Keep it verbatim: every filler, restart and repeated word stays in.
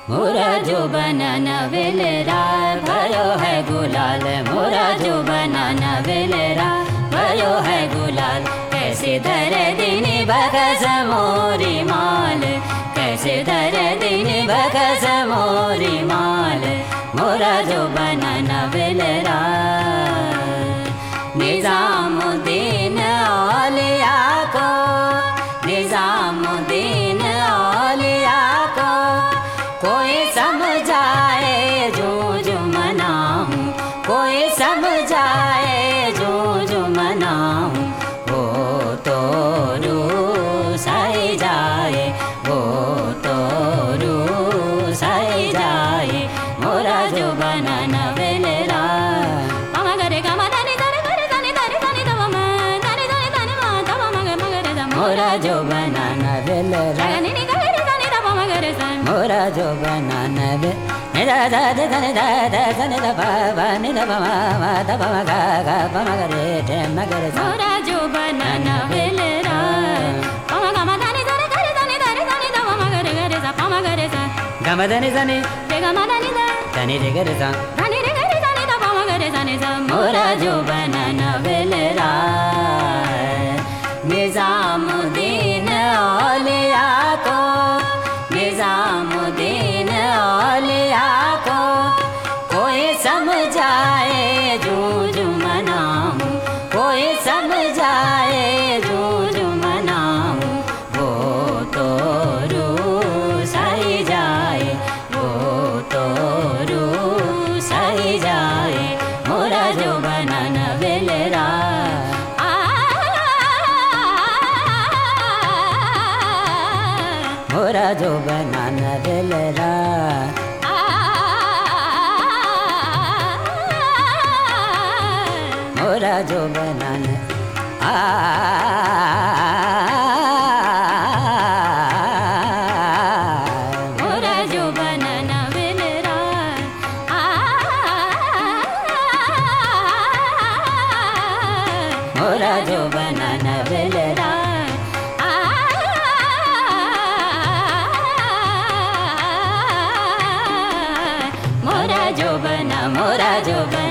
मोरा जो बनाना वेलरा भयो है गुलाल, मोरा जो बनाना वेलरा भयो है गुलाल। कैसे दर दिन बगस मोरी माल, कैसे दर दिन बगस मोरी माल, मोरा जो बनाना वेलरा। निजामुद्दीन औलिया को, निजामुद्दीन औलिया को कोई समझाए जो जो मनाऊं, कोई समझाए जो जो मनाऊं, वो तो रूसाई जाए, वो तो रूसाई जाए, मोरा जो बनाना वेलरा। मोरा जो बनाना वेलरा, मोरा जो बनाना वे निदा दा दा दा दा दा दा दा पा पा निदा पा मा मा दा पा मा गा गा पा मा गा रे टे मा गा रे सा। मोरा जो बनाना वेलरा, पा मा गा मा दा नि दा रे गा रे दा नि दा रे दा नि दा पा मा गा रे गा रे सा, पा मा गा रे सा। गा मा दा नि दा नि रे गा मा दा नि दा दा नि रे गा रे सा, दा नि रे गा रे दा नि दा पा मा गा रे सा नि सा। मोरा जो बनाना वेलरा। निजामुद्दीन औलिया को, निजामुद्दीन औलिया को कोई समझाए जो जो मनाऊं, कोई समझाए जो जो मनाऊं, वो तो रूसाई जाए, वो तो रूसाई जाए, मोरा जो बनाना वेलरा। मोरा जो बनाना वेलरा, मोरा जो बनाना आ मोरा जो बनाना वेलरा, मोरा जो बनाना वेलरा। मोरा जो बना, मोरा जो बना।